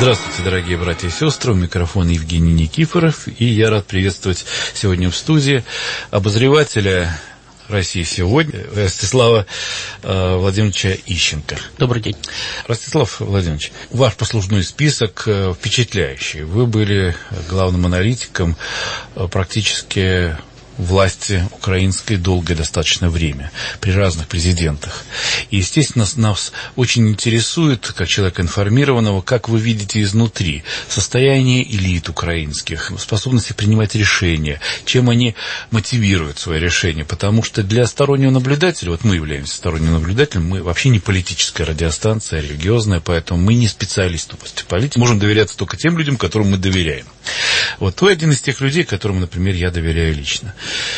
Здравствуйте, дорогие братья и сестры. У микрофона Евгений Никифоров. И я рад приветствовать сегодня в студии обозревателя «России сегодня» Ростислава Владимировича Ищенко. Добрый день. Ростислав Владимирович, ваш послужной список впечатляющий. Вы были главным аналитиком практически власти украинской долгое достаточно время, при разных президентах. И, естественно, нас очень интересует, как человека информированного, как вы видите изнутри состояние элит украинских, способности принимать решения, чем они мотивируют свои решения. Потому что для стороннего наблюдателя, вот мы являемся сторонним наблюдателем, мы вообще не политическая радиостанция, а религиозная, поэтому мы не специалисты в области политики. Можем доверяться только тем людям, которым мы доверяем. Вот вы один из тех людей, которым, например, я доверяю лично.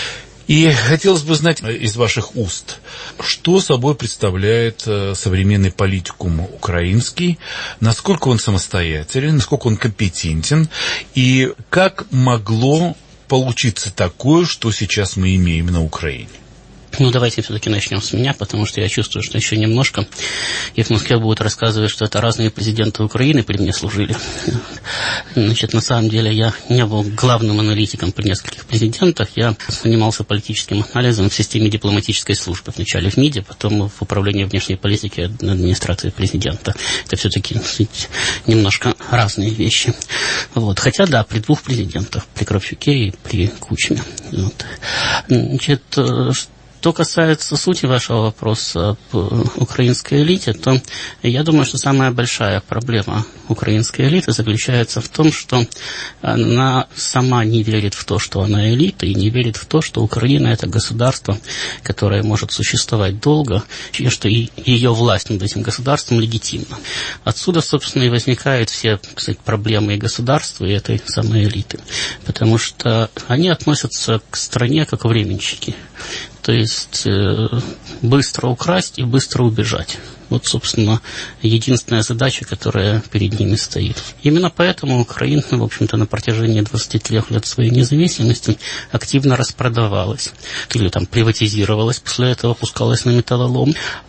И хотелось бы знать из ваших уст, что собой представляет современный политикум украинский, насколько он самостоятелен, насколько он компетентен, и как могло получиться такое, что сейчас мы имеем на Украине. Ну, давайте все-таки начнем с меня, потому что я чувствую, что еще немножко и в Москве будут рассказывать, что это разные президенты Украины при мне служили. Значит, на самом деле я не был главным аналитиком при нескольких президентах. Я занимался политическим анализом в системе дипломатической службы. Вначале в МИДе, потом в управлении внешней политики администрации президента. Это все-таки немножко разные вещи. Вот. Хотя, да, при двух президентах, при Кравчуке и при Кучме. Вот. Значит, что касается сути вашего вопроса об украинской элите, то я думаю, что самая большая проблема украинской элиты заключается в том, что она сама не верит в то, что она элита, и не верит в то, что Украина – это государство, которое может существовать долго, и что ее власть над этим государством легитимна. Отсюда, собственно, и возникают все, кстати, проблемы и государства, и этой самой элиты. Потому что они относятся к стране как временщики. То есть быстро украсть и быстро убежать. Вот, собственно, единственная задача, которая перед ними стоит. Именно поэтому Украина, в общем-то, на протяжении 23 лет своей независимости активно распродавалась. Или там приватизировалась, после этого пускалась на металлолом.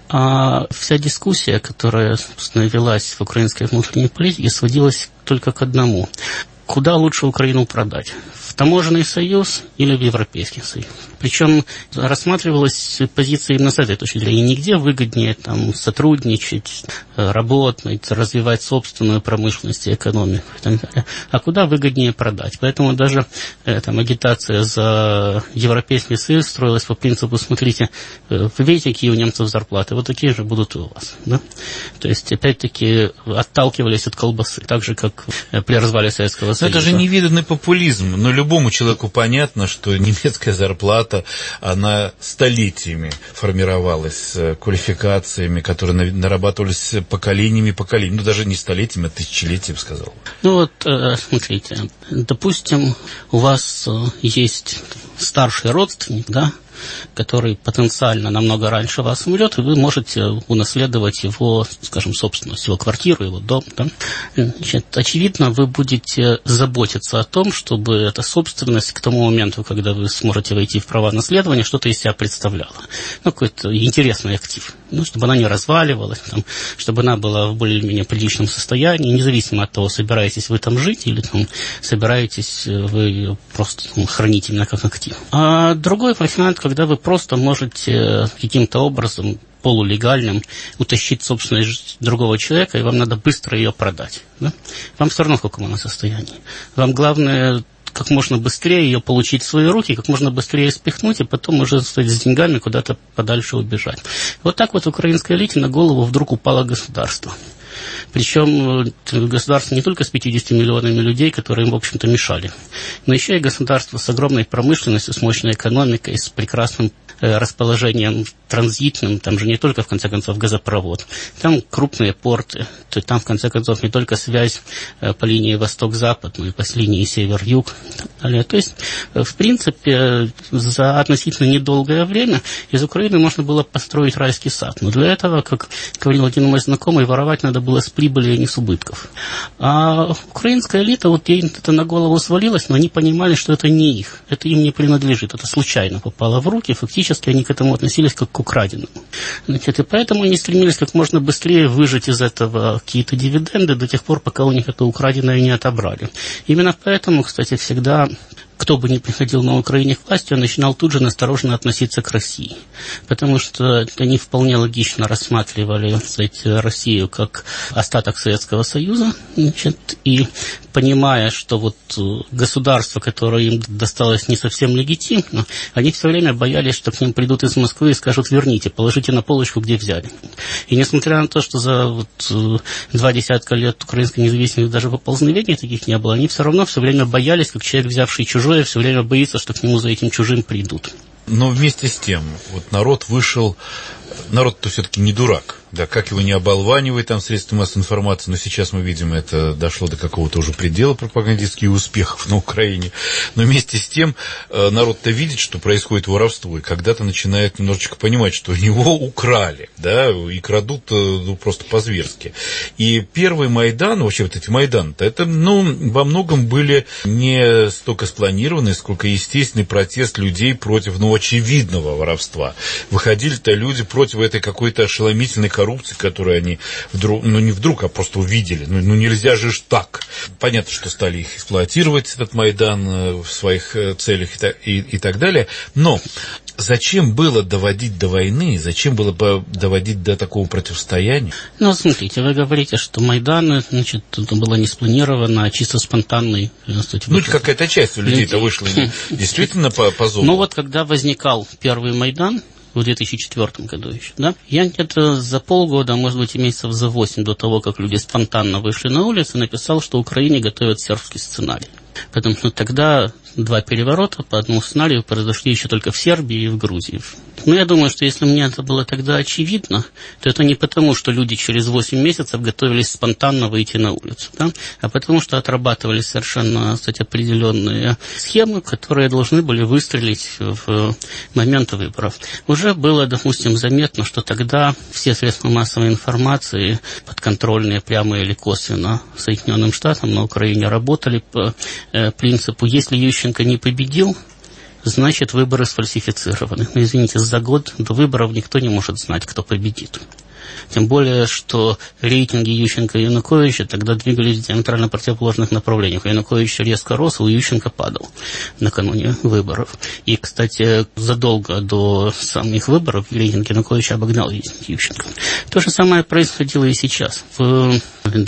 А вся дискуссия, которая, собственно, велась в украинской внутренней политике, сводилась только к одному. Куда лучше Украину продать? В таможенный союз или в Европейский союз? Причем рассматривалась позиция именно с этой точки зрения. Нигде выгоднее там сотрудничать, работать, развивать собственную промышленность и экономику и так далее. А куда выгоднее продать? Поэтому даже там агитация за Европейский союз строилась по принципу: смотрите, вы видите, какие у немцев зарплаты, вот такие же будут и у вас. Да? То есть, опять-таки, отталкивались от колбасы, так же, как при развале Советского Союза. Это же невиданный популизм, но любому человеку понятно, что немецкая зарплата, она столетиями формировалась квалификациями, которые нарабатывались поколениями, ну даже не столетиями, а тысячелетиями, я бы сказал. Ну вот, смотрите, допустим, у вас есть старший родственник, да, который потенциально намного раньше вас умрет, и вы можете унаследовать его, скажем, собственность, его квартиру, его дом. Да? Значит, очевидно, вы будете заботиться о том, чтобы эта собственность к тому моменту, когда вы сможете войти в права наследования, что-то из себя представляла. Ну, какой-то интересный актив. Ну, чтобы она не разваливалась, там, чтобы она была в более-менее приличном состоянии, независимо от того, собираетесь вы там жить или там, собираетесь вы просто хранить именно как актив. А другой вариант, когда вы просто можете каким-то образом полулегальным утащить собственность другого человека, и вам надо быстро ее продать. Да? Вам все равно в каком она состоянии. Вам главное как можно быстрее ее получить в свои руки, как можно быстрее спихнуть, и потом уже с деньгами куда-то подальше убежать. Вот так вот украинской элите на голову вдруг упало государство. Причем государство не только с 50 миллионами людей, которые им, в общем-то, мешали, но еще и государство с огромной промышленностью, с мощной экономикой, с прекрасным расположением транзитным. Там же не только, в конце концов, газопровод. Там крупные порты. Там, в конце концов, не только связь по линии восток-запад, но и по линии север-юг. далее. То есть, в принципе, за относительно недолгое время из Украины можно было построить райский сад. Но для этого, как говорил один мой знакомый, воровать надо было с прибыли, а не с убытков. А украинская элита, вот ей это на голову свалилось, но они понимали, что это не их, это им не принадлежит, это случайно попало в руки, фактически они к этому относились как к украденному. Значит, и поэтому они стремились как можно быстрее выжать из этого какие-то дивиденды до тех пор, пока у них это украденное не отобрали. Именно поэтому, кстати, всегда кто бы ни приходил на Украине к власти, он начинал тут же настороженно относиться к России. Потому что они вполне логично рассматривали, кстати, Россию как остаток Советского Союза, значит, и понимая, что вот государство, которое им досталось не совсем легитимно, они все время боялись, что к ним придут из Москвы и скажут: верните, положите на полочку, где взяли. И несмотря на то, что за 20 лет украинской независимости даже поползновений таких не было, они все равно все время боялись, как человек, взявший чужое, все время боится, что к нему за этим чужим придут. Но вместе с тем, вот народ вышел, народ-то все-таки не дурак, да, как его не оболванивай там средства массовой информации, но сейчас мы видим, это дошло до какого-то уже предела пропагандистских успехов на Украине, но вместе с тем народ-то видит, что происходит воровство, и когда-то начинает немножечко понимать, что его украли, да, и крадут просто по-зверски. И первый Майдан, вообще вот эти Майданы-то, это, во многом были не столько спланированный, сколько естественный протест людей против, очевидного воровства. Выходили-то люди против этой какой-то ошеломительной коррупции, которую они вдруг, не вдруг, а просто увидели. Нельзя же так. Понятно, что стали их эксплуатировать, этот Майдан, в своих целях и так далее. Но зачем было доводить до войны, зачем было доводить до такого противостояния? Смотрите, вы говорите, что Майдан, значит, это было не спланировано, а чисто спонтанный. Какая-то часть людей-то вышла действительно по зову. Когда возникал первый Майдан, в 2004 году еще, да, я где-то за полгода, может быть, и месяцев за 8 до того, как люди спонтанно вышли на улицу, написал, что Украине готовят сербский сценарий. Потому что тогда 2 переворота по одному сценарию произошли еще только в Сербии и в Грузии. Но я думаю, что если мне это было тогда очевидно, то это не потому, что люди через 8 месяцев готовились спонтанно выйти на улицу, да, а потому что отрабатывались совершенно, кстати, определенные схемы, которые должны были выстрелить в момент выборов. Уже было, допустим, заметно, что тогда все средства массовой информации, подконтрольные прямо или косвенно Соединенным Штатам на Украине, работали по принципу: если Ющенко не победил, значит, выборы сфальсифицированы. Но, извините, за год до выборов никто не может знать, кто победит. Тем более, что рейтинги Ющенко и Януковича тогда двигались в диаметрально противоположных направлениях. У Януковича резко рос, у Ющенко падал накануне выборов. И, кстати, задолго до самих выборов рейтинг Януковича обогнал рейтинг Ющенко. То же самое происходило и сейчас. В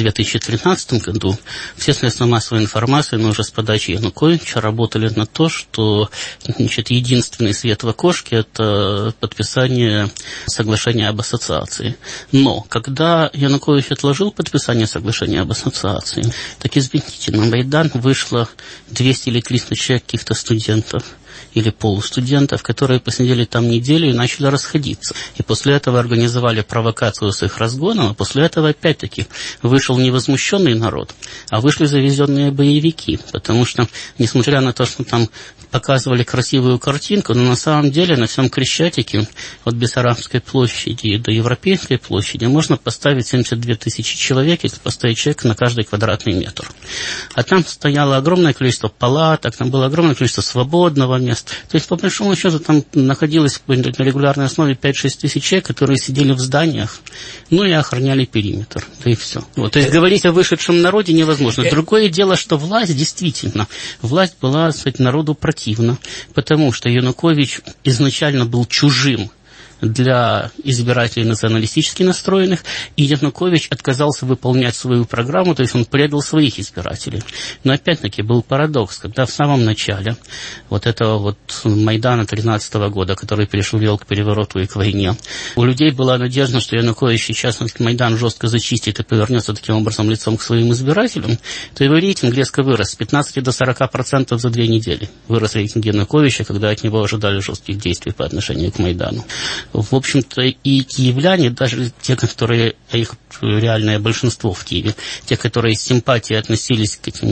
2013 году все средства массовой информации, но уже с подачи Януковича, работали на то, что, значит, единственный свет в окошке – это подписание соглашения об ассоциации. Но когда Янукович отложил подписание соглашения об ассоциации, так, извините, на Майдан вышло 200 или 300 человек, каких-то студентов или полустудентов, которые посидели там неделю и начали расходиться. И после этого организовали провокацию с их разгоном, а после этого опять-таки вышел не возмущенный народ, а вышли завезенные боевики. Потому что, несмотря на то, что там показывали красивую картинку, но на самом деле на всем Крещатике от Бессарабской площади до Европейской площади можно поставить 72 тысячи человек, если поставить человека на каждый квадратный метр. А там стояло огромное количество палаток, там было огромное количество свободного места. То есть, по большому счету, там находилось на регулярной основе 5-6 тысяч человек, которые сидели в зданиях, и охраняли периметр. Да и все. То есть, говорить о вышедшем народе невозможно. Другое дело, что власть, действительно, власть была, кстати, народу противна, потому что Янукович изначально был чужим для избирателей националистически настроенных, и Янукович отказался выполнять свою программу, то есть он предал своих избирателей. Но опять-таки был парадокс, когда в самом начале этого Майдана 2013 года, который привел к перевороту и к войне, у людей была надежда, что Янукович сейчас Майдан жестко зачистит и повернется таким образом лицом к своим избирателям, то его рейтинг резко вырос с 15 до 40% за 2 недели. Вырос рейтинг Януковича, когда от него ожидали жестких действий по отношению к Майдану. В общем-то, и киевляне, даже те, которые, их реальное большинство в Киеве, те, которые с симпатией относились к этим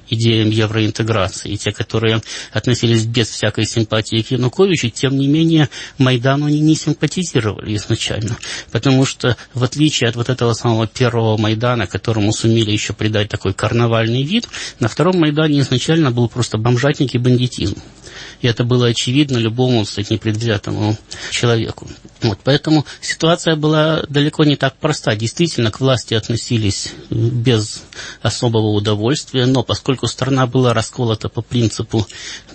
идеям евроинтеграции, и те, которые относились без всякой симпатии к Януковичу, тем не менее Майдану они не симпатизировали изначально, потому что в отличие от вот этого самого первого Майдана, которому сумели еще придать такой карнавальный вид, на втором Майдане изначально был просто бомжатник и бандитизм. И это было очевидно любому, кстати, непредвзятому человеку. Вот, поэтому ситуация была далеко не так проста. Действительно, к власти относились без особого удовольствия, но поскольку страна была расколота по принципу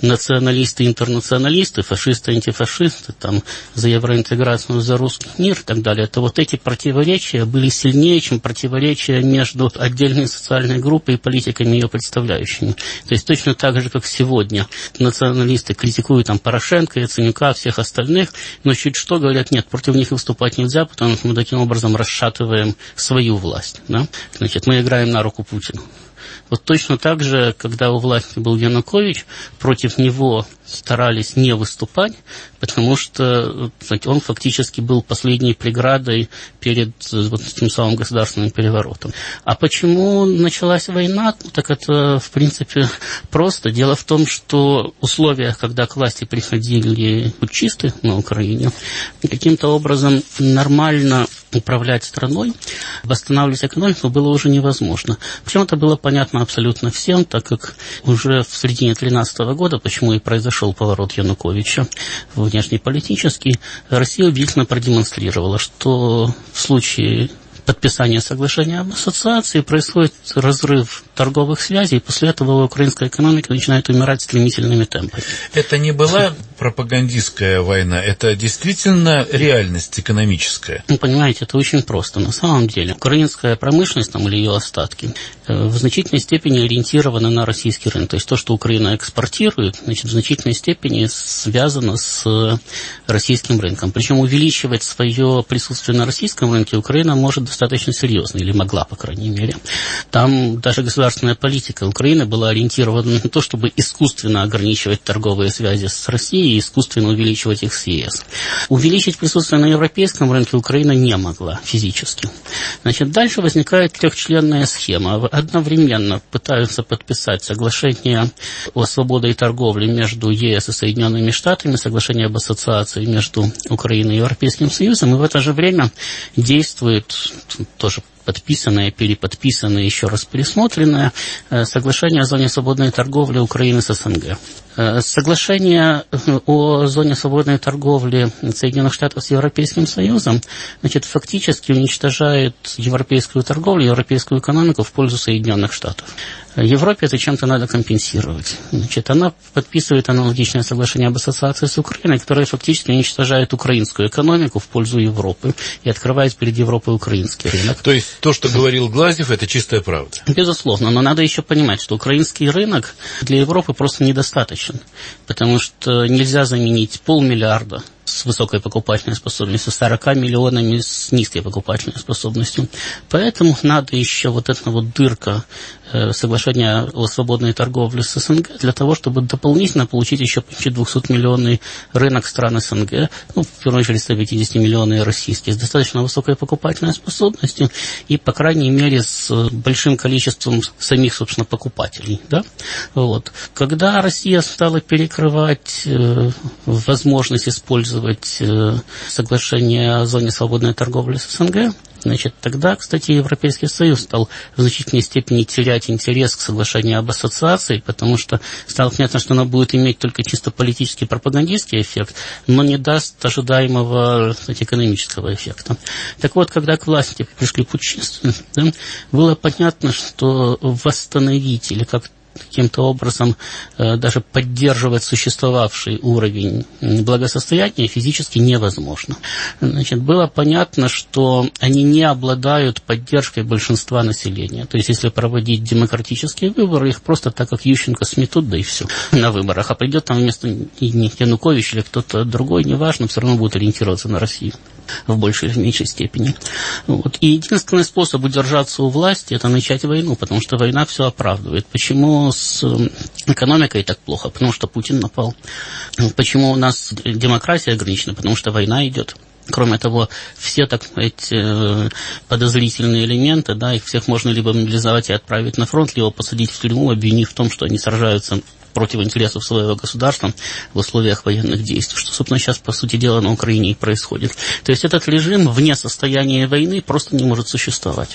националисты-интернационалисты, фашисты-антифашисты, там, за евроинтеграцию, за русский мир и так далее, то вот эти противоречия были сильнее, чем противоречия между отдельной социальной группой и политиками, ее представляющими. То есть точно так же, как сегодня националисты критикуют там Порошенко, Яценюка, всех остальных, но чуть что говорят, нет, против них выступать нельзя, потому что мы таким образом расшатываем свою власть. Да? Значит, мы играем на руку Путину. Вот точно так же, когда у власти был Янукович, против него старались не выступать, потому что, знаете, он фактически был последней преградой перед вот этим самым государственным переворотом. А почему началась война? Так это, в принципе, просто. Дело в том, что в условиях, когда к власти приходили путчисты на Украине, каким-то образом нормально управлять страной, восстанавливать экономику было уже невозможно. Причем это было понятно абсолютно всем, так как уже в середине 2013 года, почему и произошел поворот Януковича внешнеполитический, Россия убедительно продемонстрировала, что в случае подписания соглашения об ассоциации происходит разрыв торговых связей, и после этого украинская экономика начинает умирать стремительными темпами. Это не была пропагандистская война, это действительно реальность экономическая. Ну, понимаете, это очень просто. На самом деле, украинская промышленность там, или ее остатки в значительной степени ориентированы на российский рынок. То есть то, что Украина экспортирует, значит, в значительной степени связано с российским рынком. Причем увеличивать свое присутствие на российском рынке Украина может достаточно серьезно, или могла, по крайней мере. Там даже государственная политика Украины была ориентирована на то, чтобы искусственно ограничивать торговые связи с Россией и искусственно увеличивать их с ЕС. Увеличить присутствие на европейском рынке Украина не могла физически. Значит, дальше возникает трехчленная схема. Одновременно пытаются подписать соглашение о свободе торговли между ЕС и Соединенными Штатами, соглашение об ассоциации между Украиной и Европейским Союзом, и в это же время действует тоже подписанное, переподписанное, еще раз пересмотренное соглашение о зоне свободной торговли Украины с СНГ. Соглашение о зоне свободной торговли Соединенных Штатов с Европейским Союзом, значит, фактически уничтожает европейскую торговлю, европейскую экономику в пользу Соединенных Штатов. Европе это чем-то надо компенсировать. Значит, она подписывает аналогичное соглашение об ассоциации с Украиной, которое фактически уничтожает украинскую экономику в пользу Европы и открывает перед Европой украинский рынок. То есть то, что говорил Глазьев, это чистая правда? Безусловно, но надо еще понимать, что украинский рынок для Европы просто недостаточен, потому что нельзя заменить 500 миллиарда с высокой покупательной способностью, 40 миллионами с низкой покупательной способностью. Поэтому надо еще вот эта вот дырка соглашения о свободной торговле с СНГ для того, чтобы дополнительно получить еще почти 200-миллионный рынок стран СНГ, ну, в первую очередь 150-миллионный российский, с достаточно высокой покупательной способностью и, по крайней мере, с большим количеством самих, собственно, покупателей. Да? Вот. Когда Россия стала перекрывать возможность использовать соглашение о зоне свободной торговли с СНГ, значит, тогда, кстати, Европейский Союз стал в значительной степени терять интерес к соглашению об ассоциации, потому что стало понятно, что оно будет иметь только чисто политический пропагандистский эффект, но не даст ожидаемого, кстати, экономического эффекта. Так вот, когда к власти пришли путчисты, да, было понятно, что восстановить или как каким-то образом даже поддерживать существовавший уровень благосостояния физически невозможно. Значит, было понятно, что они не обладают поддержкой большинства населения. То есть, если проводить демократические выборы, их просто так, как Ющенко, сметут, да и все, на выборах. А придет там вместо Янукович или кто-то другой, неважно, все равно будут ориентироваться на Россию в большей или в меньшей степени. Вот. И единственный способ удержаться у власти – это начать войну, потому что война все оправдывает. Почему с экономикой так плохо? Потому что Путин напал. Почему у нас демократия ограничена? Потому что война идет. Кроме того, все, так сказать, подозрительные элементы, да, их всех можно либо мобилизовать и отправить на фронт, либо посадить в тюрьму, обвинив в том, что они сражаются против интересов своего государства в условиях военных действий, что, собственно, сейчас, по сути дела, на Украине и происходит. То есть этот режим вне состояния войны просто не может существовать.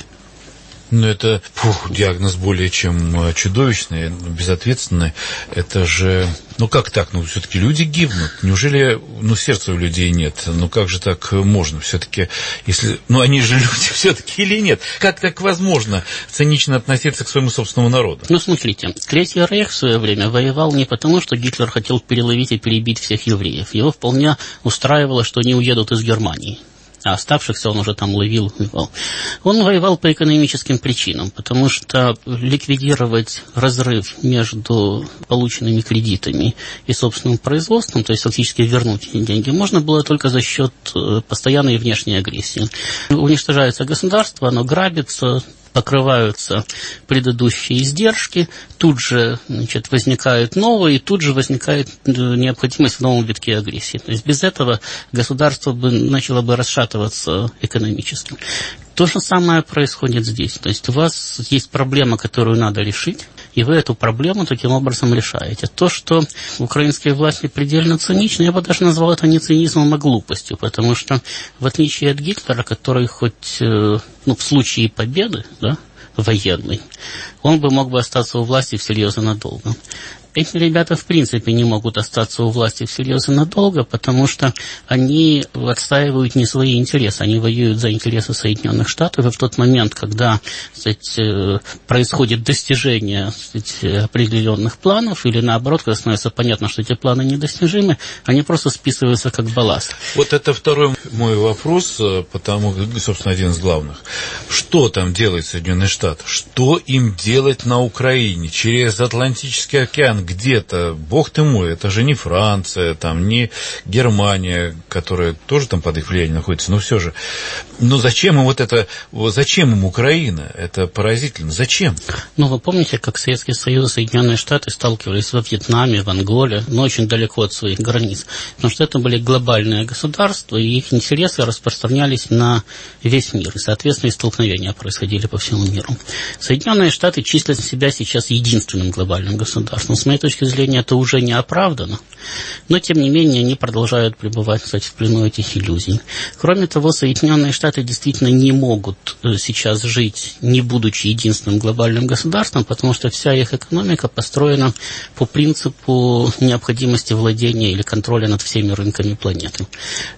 Но это диагноз более чем чудовищный, безответственный. Это же... Ну как так? Ну все-таки люди гибнут. Неужели сердца у людей нет? Ну как же так можно? Все-таки, если... Ну они же люди все-таки или нет? Как так возможно цинично относиться к своему собственному народу? Ну смотрите, Третий Рейх в свое время воевал не потому, что Гитлер хотел переловить и перебить всех евреев. Его вполне устраивало, что они уедут из Германии. А оставшихся он уже там ловил. Он воевал по экономическим причинам, потому что ликвидировать разрыв между полученными кредитами и собственным производством, то есть фактически вернуть эти деньги, можно было только за счет постоянной внешней агрессии. Уничтожается государство, оно грабится, покрываются предыдущие издержки, тут же, значит, возникают новые, и тут же возникает необходимость в новом витке агрессии. То есть без этого государство начало бы расшатываться экономически. То же самое происходит здесь. То есть у вас есть проблема, которую надо решить, и вы эту проблему таким образом решаете. То, что украинские власти предельно циничны, я бы даже назвал это не цинизмом, а глупостью, потому что в отличие от Гитлера, который хоть в случае победы, да, военной, он бы мог бы остаться у власти всерьез и надолго. Эти ребята в принципе не могут остаться у власти всерьез и надолго, потому что они отстаивают не свои интересы, они воюют за интересы Соединенных Штатов, и в тот момент, когда, кстати, происходит достижение, кстати, определенных планов, или наоборот, когда становится понятно, что эти планы недостижимы, они просто списываются как балласт. Вот это второй мой вопрос, потому, собственно, один из главных. Что там делает Соединенные Штаты? Что им делать на Украине через Атлантический океан? Где-то, бог ты мой, это же не Франция, там, не Германия, которая тоже там под их влиянием находится, но все же. Но зачем им зачем им Украина? Это поразительно. Зачем? Ну, вы помните, как Советский Союз и Соединенные Штаты сталкивались во Вьетнаме, в Анголе, но очень далеко от своих границ. Потому что это были глобальные государства, и их интересы распространялись на весь мир. И, соответственно, и столкновения происходили по всему миру. Соединенные Штаты числят себя сейчас единственным глобальным государством. С моей точки зрения, это уже не оправдано, но, тем не менее, они продолжают пребывать, кстати, в плену этих иллюзий. Кроме того, Соединенные Штаты действительно не могут сейчас жить, не будучи единственным глобальным государством, потому что вся их экономика построена по принципу необходимости владения или контроля над всеми рынками планеты.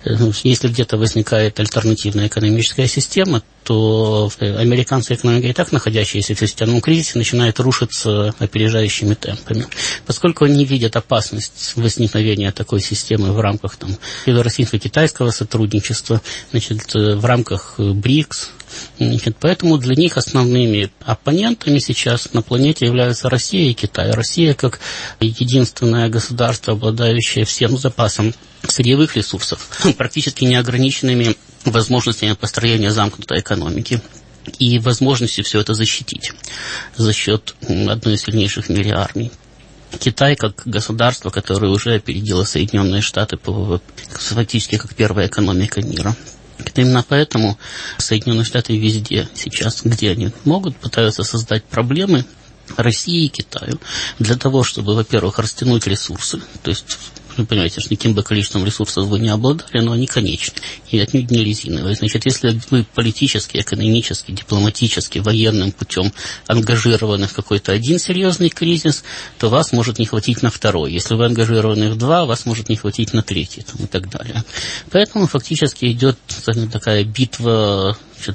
Если где-то возникает альтернативная экономическая система, то американская экономика, и так находящаяся в системном кризисе, начинает рушиться опережающими темпами. Поскольку они видят опасность возникновения такой системы в рамках российско-китайского сотрудничества, значит, в рамках БРИКС, поэтому для них основными оппонентами сейчас на планете являются Россия и Китай. Россия как единственное государство, обладающее всем запасом сырьевых ресурсов, практически неограниченными возможностями построения замкнутой экономики и возможностью все это защитить за счет одной из сильнейших в мире армий. Китай как государство, которое уже опередило Соединенные Штаты фактически как первая экономика мира. Именно поэтому Соединенные Штаты везде сейчас, где они могут, пытаются создать проблемы России и Китаю для того, чтобы, во-первых, растянуть ресурсы, то есть вы понимаете, что никаким бы количеством ресурсов вы не обладали, но они конечны и отнюдь не резиновые. Значит, если вы политически, экономически, дипломатически, военным путем ангажированы в какой-то один серьезный кризис, то вас может не хватить на второй. Если вы ангажированы в два, вас может не хватить на третий и так далее. Поэтому фактически идет такая битва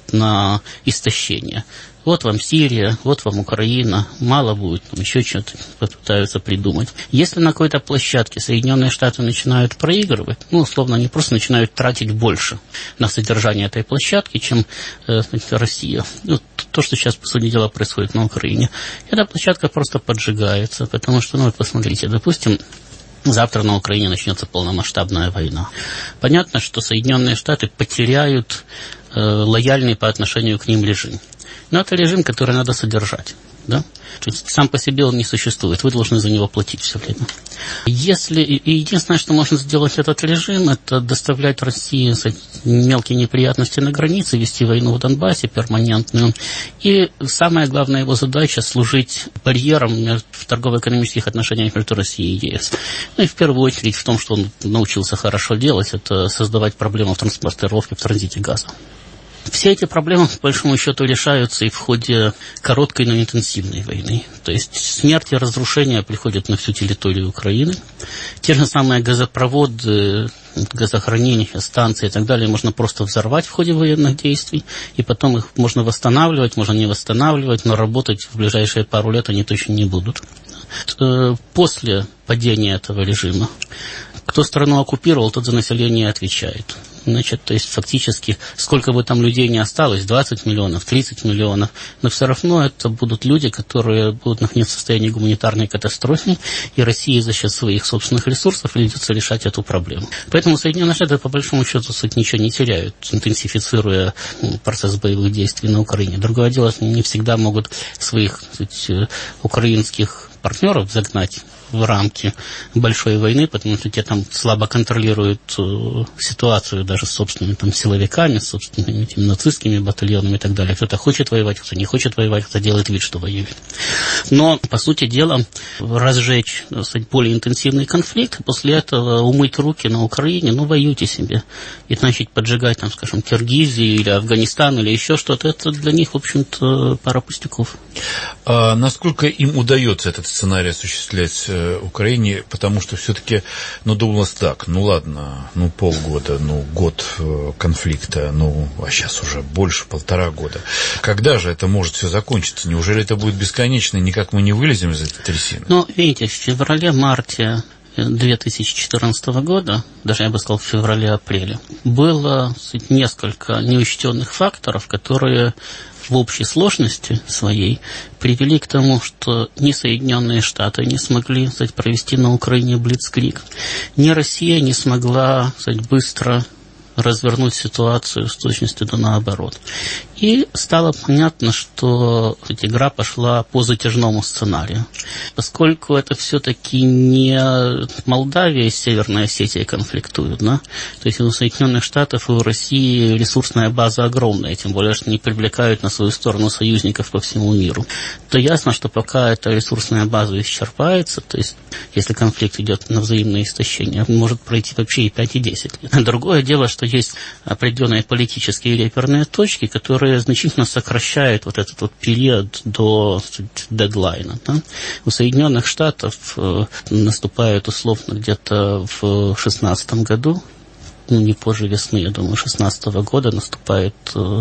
на истощение. Вот вам Сирия, вот вам Украина, мало будет, еще что-то попытаются придумать. Если на какой-то площадке Соединенные Штаты начинают проигрывать, условно, они просто начинают тратить больше на содержание этой площадки, чем Россия. То, что сейчас, по сути дела, происходит на Украине. Эта площадка просто поджигается, потому что, посмотрите, допустим, завтра на Украине начнется полномасштабная война. Понятно, что Соединенные Штаты потеряют лояльный по отношению к ним режим. Но это режим, который надо содержать. Да? То есть сам по себе он не существует, вы должны за него платить все время. И единственное, что можно сделать этот режим, это доставлять России мелкие неприятности на границе, вести войну в Донбассе перманентную. И самая главная его задача — служить барьером в торгово-экономических отношениях между Россией и ЕС. Ну и в первую очередь в том, что он научился хорошо делать, это создавать проблемы в транспортировке, в транзите газа. Все эти проблемы, по большому счету, решаются и в ходе короткой, но интенсивной войны. То есть смерть и разрушения приходят на всю территорию Украины. Те же самые газопроводы, газохранилища, станции и так далее можно просто взорвать в ходе военных действий, и потом их можно восстанавливать, можно не восстанавливать, но работать в ближайшие пару лет они точно не будут. После падения этого режима кто страну оккупировал, тот за население отвечает. Значит, то есть фактически, сколько бы там людей не осталось, 20 миллионов, 30 миллионов, но все равно это будут люди, которые будут находиться в состоянии гуманитарной катастрофы, и России за счет своих собственных ресурсов придется решать эту проблему. Поэтому Соединенные Штаты, по большому счету, ничего не теряют, интенсифицируя процесс боевых действий на Украине. Другое дело, не всегда могут своих украинских партнеров загнать в рамки большой войны, потому что те там слабо контролируют ситуацию даже с собственными там силовиками, с собственными этими нацистскими батальонами и так далее. Кто-то хочет воевать, кто не хочет воевать, кто делает вид, что воюет. Но, по сути дела, разжечь более интенсивный конфликт, и после этого умыть руки на Украине, воюйте себе. И начать поджигать, там, скажем, Киргизию или Афганистан или еще что-то, это для них, в общем-то, пара пустяков. А насколько им удается этот сценарий осуществлять Украине, потому что все-таки, думалось так, ладно, полгода, год конфликта, а сейчас уже больше 1,5 года. Когда же это может все закончиться? Неужели это будет бесконечно, и никак мы не вылезем из этой трясины? Видите, в феврале-марте 2014 года, даже я бы сказал в феврале-апреле, было несколько неучтенных факторов, которые в общей сложности своей привели к тому, что ни Соединенные Штаты не смогли провести на Украине блицкриг, ни Россия не смогла быстро развернуть ситуацию с точностью до наоборот. И стало понятно, что игра пошла по затяжному сценарию. Поскольку это все-таки не Молдавия и Северная Осетия конфликтуют, да? То есть у Соединенных Штатов и у России ресурсная база огромная, тем более, что они привлекают на свою сторону союзников по всему миру, то ясно, что пока эта ресурсная база исчерпается, то есть если конфликт идет на взаимное истощение, может пройти вообще и 5, и 10 лет. Другое дело, что есть определенные политические реперные точки, которые значительно сокращают этот период до дедлайна. Да? У Соединенных Штатов наступает условно где-то в 2016 году, не позже весны, я думаю, 2016 года наступает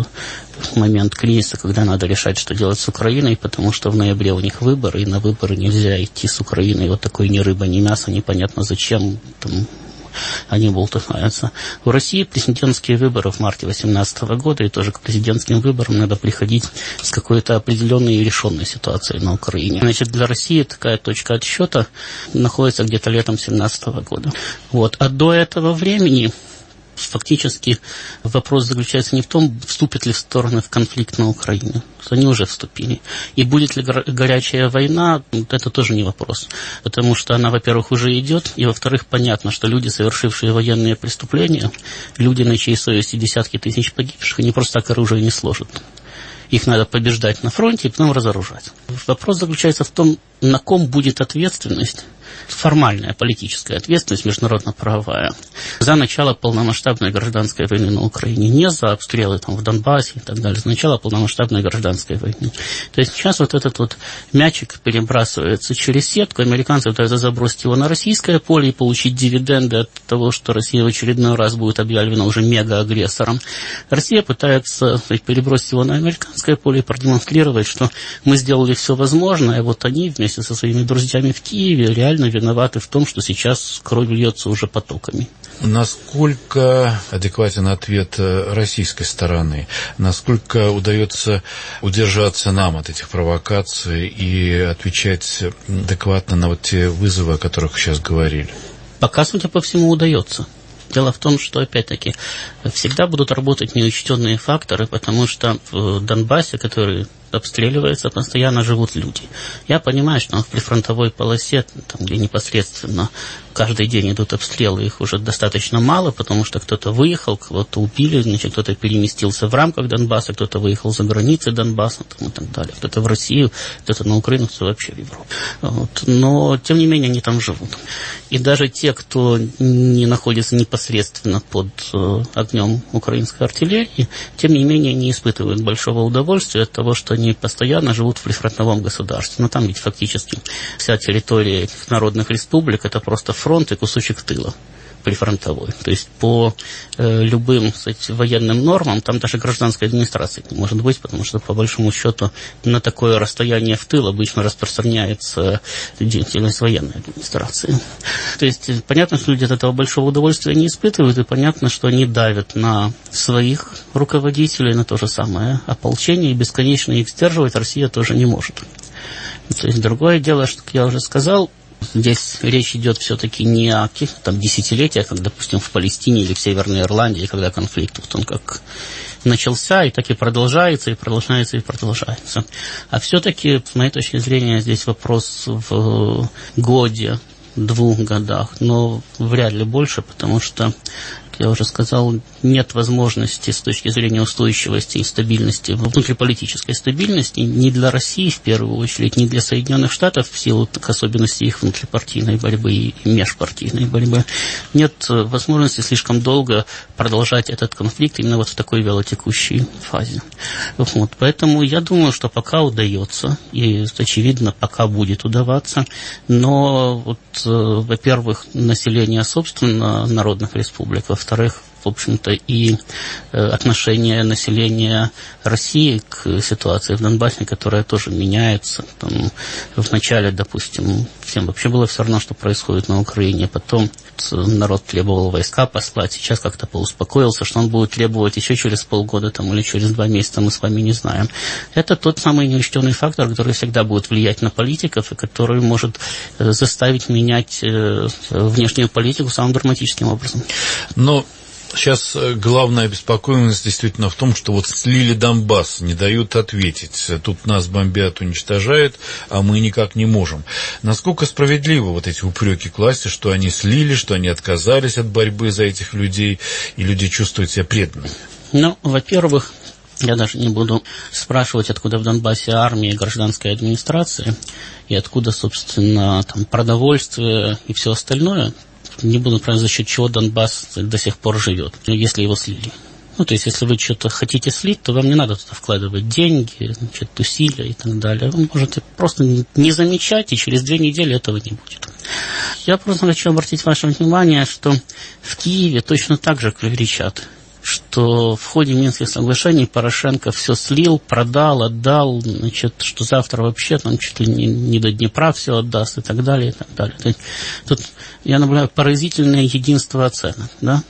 момент кризиса, когда надо решать, что делать с Украиной, потому что в ноябре у них выборы, и на выборы нельзя идти с Украиной такой ни рыба, ни мясо, непонятно зачем там они болтаются. В России президентские выборы в марте 2018 года, и тоже к президентским выборам надо приходить с какой-то определенной и решенной ситуацией на Украине. Значит, для России такая точка отсчета находится где-то летом 2017 года. А до этого времени фактически вопрос заключается не в том, вступят ли стороны в конфликт на Украине. Они уже вступили. И будет ли горячая война, это тоже не вопрос. Потому что она, во-первых, уже идет, и, во-вторых, понятно, что люди, совершившие военные преступления, люди, на чьей совести десятки тысяч погибших, они просто так оружие не сложат. Их надо побеждать на фронте и потом разоружать. Вопрос заключается в том, на ком будет ответственность, формальная политическая ответственность, международно-правовая, за начало полномасштабной гражданской войны на Украине, не за обстрелы в Донбассе и так далее, за начало полномасштабной гражданской войны. То есть сейчас этот мячик перебрасывается через сетку, американцы пытаются забросить его на российское поле и получить дивиденды от того, что Россия в очередной раз будет объявлена уже мега-агрессором. Россия пытается перебросить его на американское поле и продемонстрировать, что мы сделали все возможное, а они вместе со своими друзьями в Киеве реально виноваты в том, что сейчас кровь льется уже потоками. Насколько адекватен ответ российской стороны? Насколько удается удержаться нам от этих провокаций и отвечать адекватно на те вызовы, о которых сейчас говорили? Пока, судя по всему, удается. Дело в том, что, опять-таки, всегда будут работать неучтенные факторы, потому что в Донбассе, который обстреливается, постоянно живут люди. Я понимаю, что в прифронтовой полосе, там, где непосредственно каждый день идут обстрелы, их уже достаточно мало, потому что кто-то выехал, кого-то убили, значит, кто-то переместился в рамках Донбасса, кто-то выехал за границы Донбасса там, и так далее, кто-то в Россию, кто-то на Украину, кто вообще в Европу. Вот. Но, тем не менее, они там живут. И даже те, кто не находится непосредственно под огнем украинской артиллерии, тем не менее, не испытывают большого удовольствия от того, что они постоянно живут в прифронтовом государстве. Но там ведь фактически вся территория этих народных республик – это просто фронт и кусочек тыла прифронтовой. То есть по любым, кстати, военным нормам там даже гражданской администрации не может быть, потому что по большому счету на такое расстояние в тыл обычно распространяется деятельность военной администрации. То есть понятно, что люди от этого большого удовольствия не испытывают, и понятно, что они давят на своих руководителей, на то же самое ополчение, и бесконечно их сдерживать Россия тоже не может. То есть другое дело, что, как я уже сказал, здесь речь идет все-таки не о каких-то там десятилетиях, как, допустим, в Палестине или в Северной Ирландии, когда конфликт вот он как начался, и так и продолжается, и продолжается, и продолжается. А все-таки, с моей точки зрения, здесь вопрос в годе, 2 годах, но вряд ли больше, потому что, как я уже сказал, нет возможности с точки зрения устойчивости и стабильности, внутриполитической стабильности ни для России, в первую очередь, ни для Соединенных Штатов, в силу особенностей их внутрипартийной борьбы и межпартийной борьбы. Нет возможности слишком долго продолжать этот конфликт именно вот в такой вялотекущей фазе. Вот. Поэтому я думаю, что пока удается, и, очевидно, пока будет удаваться, но, вот, во-первых, население, собственно, народных республик, во-вторых, в общем-то, и отношение населения России к ситуации в Донбассе, которая тоже меняется. Там, в начале, допустим, всем вообще было все равно, что происходит на Украине. Потом народ требовал войска послать. Сейчас как-то поуспокоился, что он будет требовать еще через полгода там, или через 2 месяца, мы с вами не знаем. Это тот самый неучтенный фактор, который всегда будет влиять на политиков и который может заставить менять внешнюю политику самым драматическим образом. Но сейчас главная обеспокоенность действительно в том, что вот слили Донбасс, не дают ответить. Тут нас бомбят, уничтожают, а мы никак не можем. Насколько справедливы вот эти упреки к власти, что они слили, что они отказались от борьбы за этих людей, и люди чувствуют себя преданными? Ну, во-первых, я даже не буду спрашивать, откуда в Донбассе армия и гражданская администрация, и откуда, собственно, там, продовольствие и все остальное. Не буду, например, за счет чего Донбасс до сих пор живет, если его слили. Ну, то есть, если вы что-то хотите слить, то вам не надо туда вкладывать деньги, значит, усилия и так далее. Вы можете просто не замечать, и через 2 недели этого не будет. Я просто хочу обратить ваше внимание, что в Киеве точно так же кричат, что в ходе Минских соглашений Порошенко все слил, продал, отдал, значит, что завтра вообще там чуть ли не до Днепра все отдаст и так далее, и так далее. Тут я наблюдаю поразительное единство оценок, да?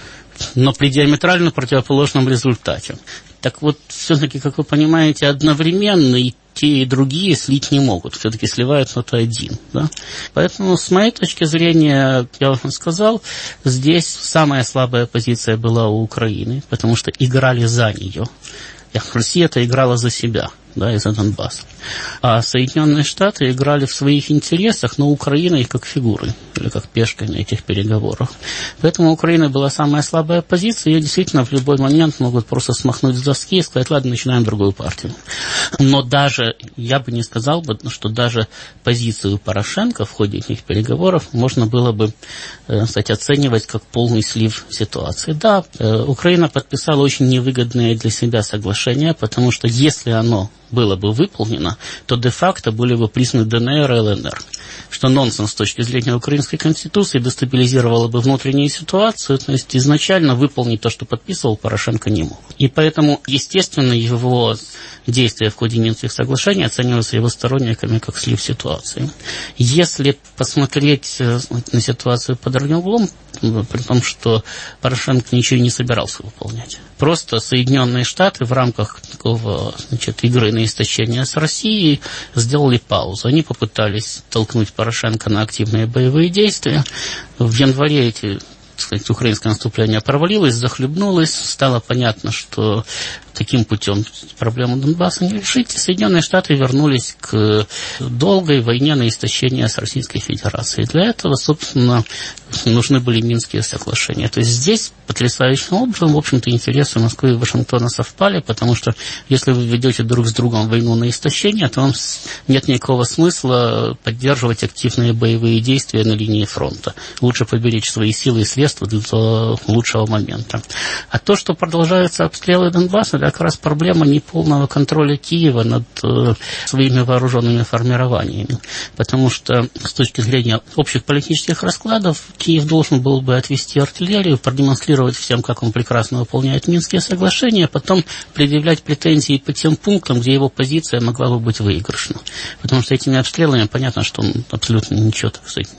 Но при диаметрально противоположном результате. Так вот, все-таки, как вы понимаете, одновременно и те, и другие слить не могут. Все-таки сливают кто-то один. Да? Поэтому, с моей точки зрения, я вам сказал, здесь самая слабая позиция была у Украины, потому что играли за нее. Россия-то играла за себя, да, и за Донбасс. А Соединенные Штаты играли в своих интересах, но Украина их как фигуры, или как пешка на этих переговорах. Поэтому у Украины была самая слабая позиция, ее действительно в любой момент могут просто смахнуть с доски и сказать, ладно, начинаем другую партию. Но даже, я бы не сказал, что даже позицию Порошенко в ходе этих переговоров можно было бы, кстати, оценивать как полный слив ситуации. Да, Украина подписала очень невыгодное для себя соглашение, потому что если оно было бы выполнено, то де-факто были бы признаны ДНР и ЛНР. Что нонсенс с точки зрения украинской конституции, дестабилизировало бы внутреннюю ситуацию, то есть изначально выполнить то, что подписывал, Порошенко не мог. И поэтому, естественно, его действия в ходе Минских соглашений оцениваются его сторонниками как слив ситуации. Если посмотреть на ситуацию под другим углом, при том, что Порошенко ничего и не собирался выполнять. Просто Соединенные Штаты в рамках такого, значит, игры на истощение с Россией сделали паузу. Они попытались толкнуть Порошенко на активные боевые действия. В январе эти сказать, украинское наступление провалилось, захлебнулось, стало понятно, что таким путем проблему Донбасса не решить, и Соединенные Штаты вернулись к долгой войне на истощение с Российской Федерацией. Для этого, собственно, нужны были Минские соглашения. То есть здесь потрясающим образом, в общем-то, интересы Москвы и Вашингтона совпали, потому что если вы ведете друг с другом войну на истощение, то вам нет никакого смысла поддерживать активные боевые действия на линии фронта. Лучше поберечь свои силы и средства для лучшего момента. А то, что продолжаются обстрелы Донбасса, это как раз проблема неполного контроля Киева над своими вооруженными формированиями. Потому что с точки зрения общих политических раскладов Киев должен был бы отвести артиллерию, продемонстрировать всем, как он прекрасно выполняет Минские соглашения, а потом предъявлять претензии по тем пунктам, где его позиция могла бы быть выигрышна. Потому что этими обстрелами понятно, что он абсолютно ничего, так сказать,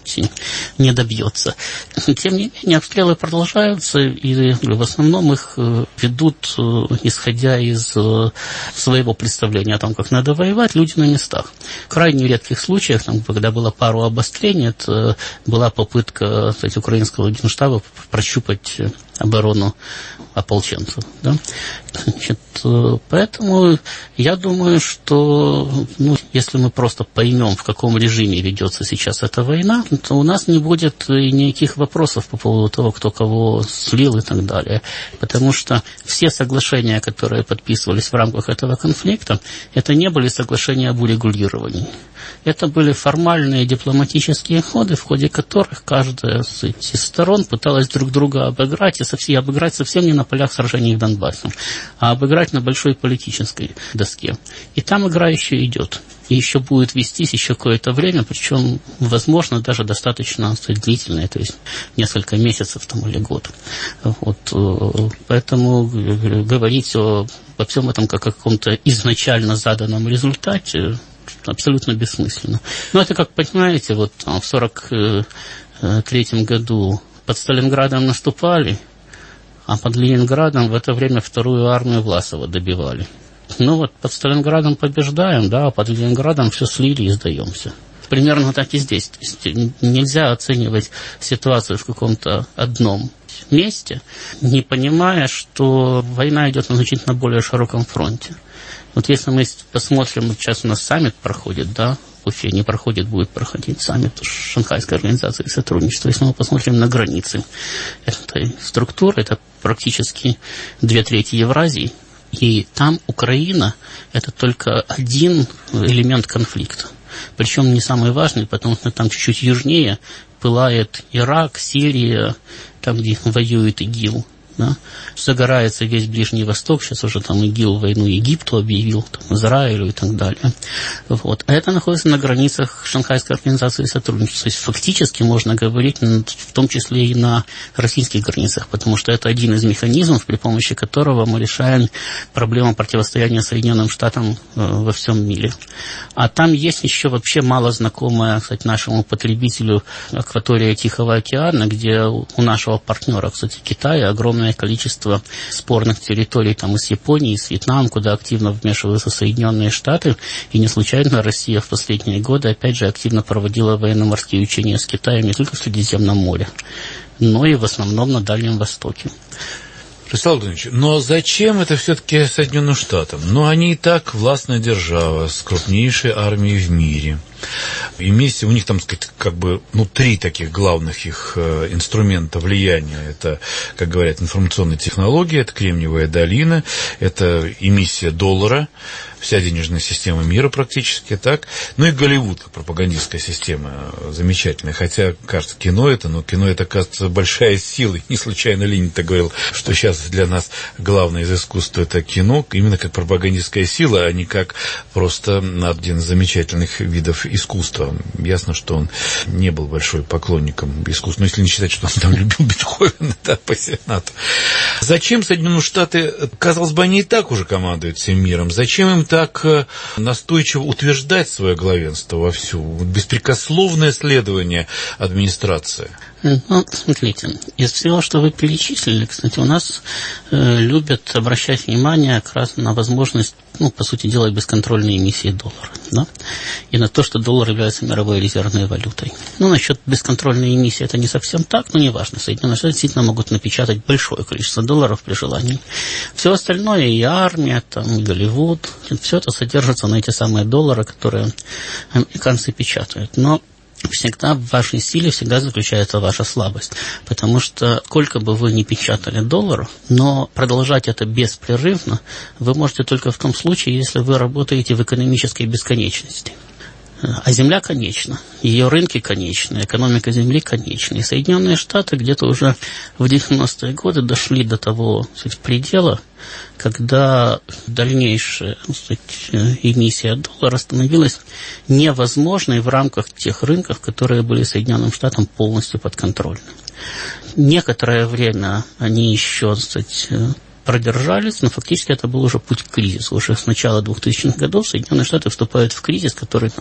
не добьется. Тем не менее, обстрелы продолжаются, и в основном их ведут, исходя из своего представления о том, как надо воевать, люди на местах. В крайне редких случаях, когда было пару обострений, это была попытка, кстати, украинского генштаба прощупать оборону ополченцев. Да? Значит, поэтому я думаю, что если мы просто поймем, в каком режиме ведется сейчас эта война, то у нас не будет никаких вопросов по поводу того, кто кого слил и так далее. Потому что все соглашения, которые подписывались в рамках этого конфликта, это не были соглашения об урегулировании. Это были формальные дипломатические ходы, в ходе которых каждая из сторон пыталась друг друга обыграть, и обыграть совсем не на полях сражений в Донбассе, а обыграть на большой политической доске. И там игра еще идет. И еще будет вестись еще какое-то время, причем, возможно, даже достаточно длительное, то есть несколько месяцев или год. Вот. Поэтому говорить обо всем этом как о каком-то изначально заданном результате абсолютно бессмысленно. Но это, как понимаете, в 1943 году под Сталинградом наступали, а под Ленинградом в это время вторую армию Власова добивали. Под Сталинградом побеждаем, да, а под Ленинградом все слили и сдаемся. Примерно так и здесь. То есть нельзя оценивать ситуацию в каком-то одном месте, не понимая, что война идет на значительно более широком фронте. Если мы посмотрим, сейчас у нас саммит проходит, да, в Уфе не проходит, будет проходить саммит Шанхайской организации сотрудничества. Если мы посмотрим на границы этой структуры, это практически 2/3 Евразии, и там Украина – это только один элемент конфликта. Причем не самый важный, потому что там чуть-чуть южнее пылает Ирак, Сирия, там, где воюет ИГИЛ. Да? Загорается весь Ближний Восток, сейчас уже ИГИЛ войну Египту объявил, Израилю и так далее. Вот. А это находится на границах Шанхайской организации сотрудничества. То есть фактически можно говорить в том числе и на российских границах, потому что это один из механизмов, при помощи которого мы решаем проблему противостояния Соединенным Штатам во всем мире. А там есть еще вообще мало знакомая, кстати, нашему потребителю акватория Тихого океана, где у нашего партнера, кстати, Китая, огромное количество спорных территорий там и с Японией, и с Вьетнамом, куда активно вмешиваются Соединенные Штаты. И не случайно Россия в последние годы, опять же, активно проводила военно-морские учения с Китаем не только в Средиземном море, но и в основном на Дальнем Востоке. Рустам Владимирович, но зачем это все-таки Соединенным Штатам? Они и так властная держава с крупнейшей армией в мире. И вместе у них там, сказать, три таких главных их инструмента влияния. Это, как говорят, информационные технологии, это Кремниевая долина, это эмиссия доллара, вся денежная система мира практически, так. И Голливуд, как пропагандистская система, замечательная. Хотя, кажется, кино это, кажется, большая сила. Не случайно Ленин-то говорил, что сейчас для нас главное из искусства это кино, именно как пропагандистская сила, а не как просто один из замечательных видов искусства. Ясно, что он не был большой поклонником искусства, если не считать, что он там любил Бетховена, да, по сенату. Зачем Соединенные Штаты, казалось бы, они и так уже командуют всем миром, зачем им так настойчиво утверждать свое главенство вовсю? Беспрекословное следование администрации. Смотрите, из всего, что вы перечислили, кстати, у нас любят обращать внимание как раз на возможность по сути дела, бесконтрольной эмиссии доллара, да? И на то, что доллар является мировой резервной валютой. Насчет бесконтрольной эмиссии это не совсем так, но неважно. Соединенные Штаты действительно могут напечатать большое количество долларов при желании. Все остальное, и армия, и Голливуд, все это содержится на эти самые доллары, которые американцы печатают. Но всегда в вашей силе всегда заключается ваша слабость. Потому что сколько бы вы ни печатали долларов, но продолжать это беспрерывно вы можете только в том случае, если вы работаете в экономической бесконечности. А Земля конечна, ее рынки конечны, экономика Земли конечна. И Соединенные Штаты где-то уже в 90-е годы дошли до того предела, когда дальнейшая эмиссия доллара становилась невозможной в рамках тех рынков, которые были Соединенным Штатам полностью подконтрольны. Некоторое время они еще, продержались, но фактически это был уже путь к кризису. Уже с начала 2000-х годов Соединенные Штаты вступают в кризис, который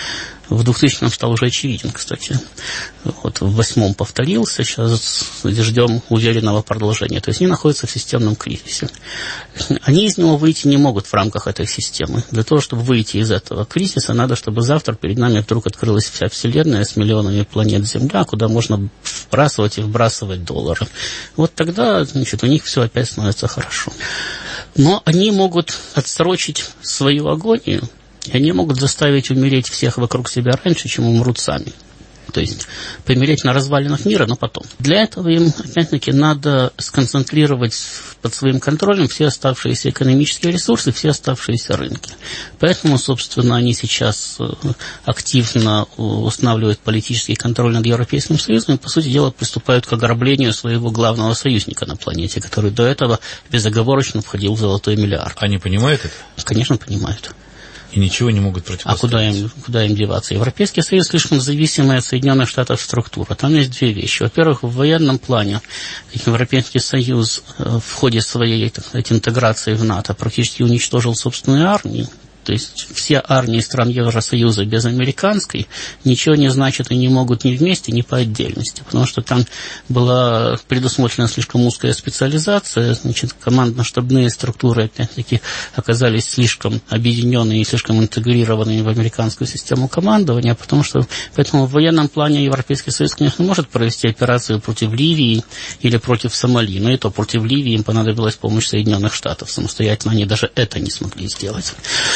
в 2000-м стал уже очевиден, кстати. В 2008-м повторился, сейчас ждем уверенного продолжения. То есть они находятся в системном кризисе. Они из него выйти не могут в рамках этой системы. Для того, чтобы выйти из этого кризиса, надо, чтобы завтра перед нами вдруг открылась вся Вселенная с миллионами планет Земля, куда можно вбрасывать и вбрасывать доллары. Тогда, у них все опять становится хорошо. Но они могут отсрочить свою агонию, и они могут заставить умереть всех вокруг себя раньше, чем умрут сами. То есть помереть на развалинах мира, но потом. Для этого им, опять-таки, надо сконцентрировать под своим контролем все оставшиеся экономические ресурсы, все оставшиеся рынки. Поэтому, собственно, они сейчас активно устанавливают политический контроль над Европейским Союзом и, по сути дела, приступают к ограблению своего главного союзника на планете, который до этого безоговорочно входил в золотой миллиард. Они понимают это? Конечно, понимают. И ничего не могут противостоять. А куда им деваться? Европейский Союз слишком зависимая от Соединенных Штатов структура. Там есть две вещи. Во-первых, в военном плане Европейский Союз в ходе своей, интеграции в НАТО практически уничтожил собственную армию. То есть все армии стран Евросоюза без американской ничего не значат и не могут ни вместе, ни по отдельности, потому что там была предусмотрена слишком узкая специализация, командно-штабные структуры, опять-таки, оказались слишком объединенными и слишком интегрированными в американскую систему командования, поэтому в военном плане Европейский Союз, конечно, может провести операцию против Ливии или против Сомали, но и то против Ливии им понадобилась помощь Соединенных Штатов, самостоятельно они даже это не смогли сделать.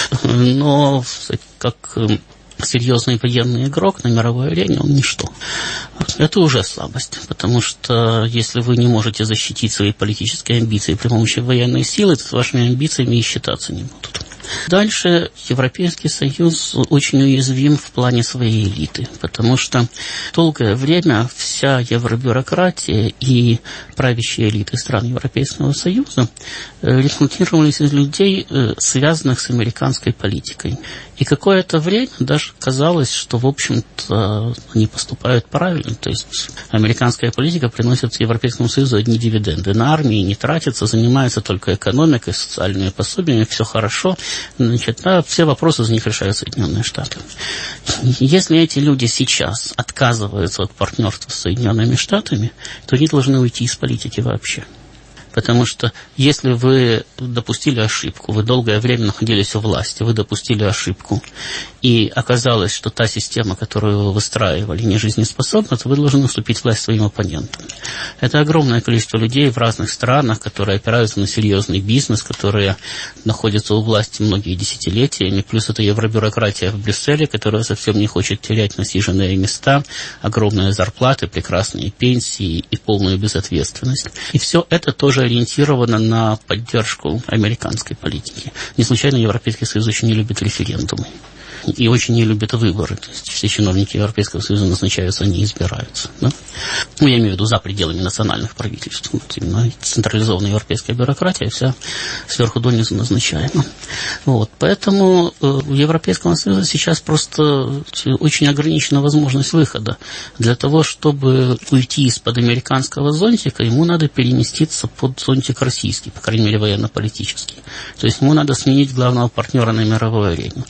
Но как серьезный военный игрок на мировой арене он ничто. Это уже слабость, потому что если вы не можете защитить свои политические амбиции при помощи военной силы, то с вашими амбициями и считаться не будут. Дальше Европейский Союз очень уязвим в плане своей элиты, потому что долгое время вся евробюрократия и правящие элиты стран Европейского Союза рекрутировались из людей, связанных с американской политикой. И какое-то время даже казалось, что, в общем-то, они поступают правильно. То есть американская политика приносит Европейскому Союзу одни дивиденды. На армии не тратится, занимается только экономикой, социальными пособиями, все хорошо. Все вопросы за них решают Соединенные Штаты. Если эти люди сейчас отказываются от партнерства с Соединенными Штатами, то они должны уйти из политики вообще. Потому что если вы допустили ошибку, вы долгое время находились у власти, вы допустили ошибку, и оказалось, что та система, которую вы выстраивали, не жизнеспособна, то вы должны уступить власть своим оппонентам. Это огромное количество людей в разных странах, которые опираются на серьезный бизнес, которые находятся у власти многие десятилетиями, плюс это евробюрократия в Брюсселе, которая совсем не хочет терять насиженные места, огромные зарплаты, прекрасные пенсии и полную безответственность. И все это тоже ориентировано на поддержку американской политики. Не случайно Европейский Союз очень не любит референдумы и очень не любит выборы. То есть все чиновники Европейского Союза назначаются, они избираются. Да? Я имею в виду за пределами национальных правительств. Именно централизованная европейская бюрократия вся сверху донизу назначаема. Поэтому у Европейского Союза сейчас просто очень ограничена возможность выхода. Для того, чтобы уйти из-под американского зонтика, ему надо переместиться под зонтик российский, по крайней мере, военно-политический. То есть ему надо сменить главного партнера на мировой арене.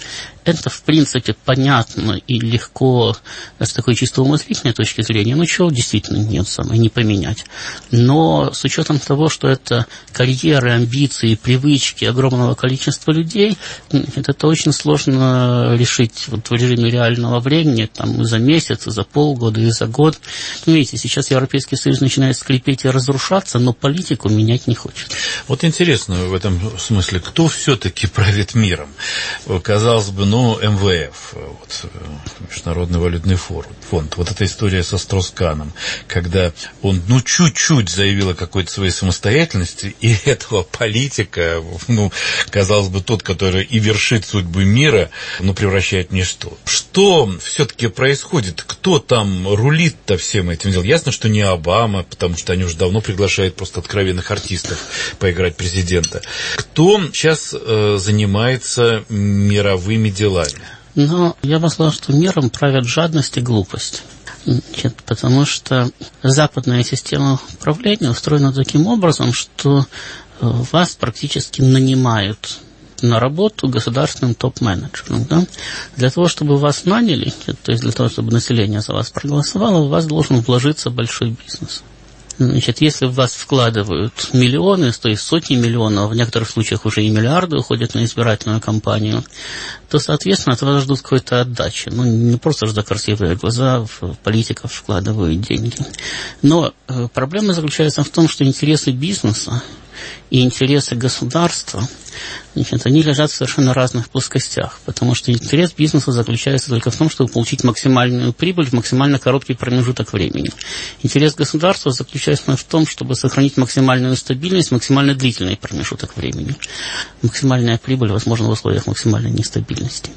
Это, в принципе, понятно и легко с такой чисто умозрительной точки зрения. Ну, чего действительно нет, не поменять. Но с учетом того, что это карьеры, амбиции, привычки огромного количества людей, это очень сложно решить вот в режиме реального времени, там, и за месяц, и за полгода, и за год. Ну, видите, сейчас Европейский Союз начинает скрипеть и разрушаться, но политику менять не хочет. Вот интересно в этом смысле, кто все-таки правит миром? Казалось бы, МВФ, вот, Международный валютный фонд, вот эта история со Строс-Каном, когда он, чуть-чуть заявил о какой-то своей самостоятельности, и этого политика, казалось бы, тот, который и вершит судьбы мира, превращает в ничто. Что все-таки происходит? Кто там рулит-то всем этим делом? Ясно, что не Обама, потому что они уже давно приглашают просто откровенных артистов поиграть президента. Кто сейчас занимается мировыми делами? Но я бы сказал, что миром правят жадность и глупость. Потому что западная система управления устроена таким образом, что вас практически нанимают на работу государственным топ-менеджером. Да? Для того, чтобы вас наняли, то есть для того, чтобы население за вас проголосовало, у вас должен вложиться большой бизнес. Если в вас вкладывают миллионы, то есть сотни миллионов, в некоторых случаях уже и миллиарды уходят на избирательную кампанию, то, соответственно, от вас ждут какой-то отдачи. Не просто за красивые глаза в политиков вкладывают деньги. Но проблема заключается в том, что интересы бизнеса и интересы государства, они лежат в совершенно разных плоскостях, потому что интерес бизнеса заключается только в том, чтобы получить максимальную прибыль в максимально короткий промежуток времени. Интерес государства заключается в том, чтобы сохранить максимальную стабильность в максимально длительный промежуток времени. Максимальная прибыль возможна в условиях максимальной нестабильности.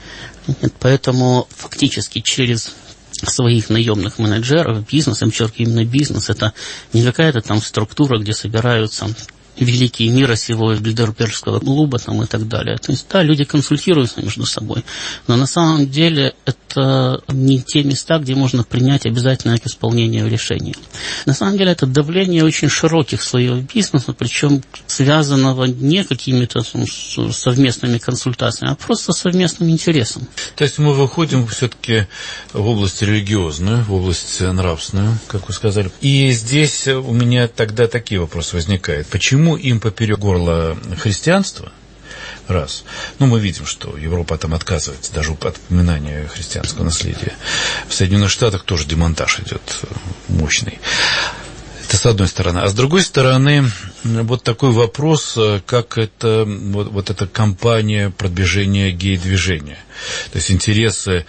Поэтому фактически через своих наемных менеджеров бизнес, именно бизнес, это не какая-то там структура, где собираются великие мира сего, Бильдербергского клуба и так далее. То есть, да, люди консультируются между собой, но на самом деле это не те места, где можно принять обязательное к исполнению решения. На самом деле это давление очень широких слоев бизнеса, причем связанного не какими-то совместными консультациями, а просто совместным интересом. То есть мы выходим все-таки в область религиозную, в область нравственную, как вы сказали. И здесь у меня тогда такие вопросы возникают. Почему им поперек горла христианство? Раз. Мы видим, что Европа там отказывается даже от упоминания христианского наследия. В Соединенных Штатах тоже демонтаж идет мощный. Это с одной стороны. А с другой стороны, вот такой вопрос, как это, вот эта кампания продвижения гей-движения. То есть интересы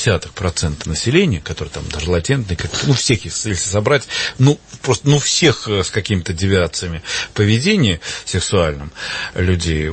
0,2% населения, которые там даже латентные, всех, если собрать, просто всех с какими-то девиациями поведения сексуальным людей,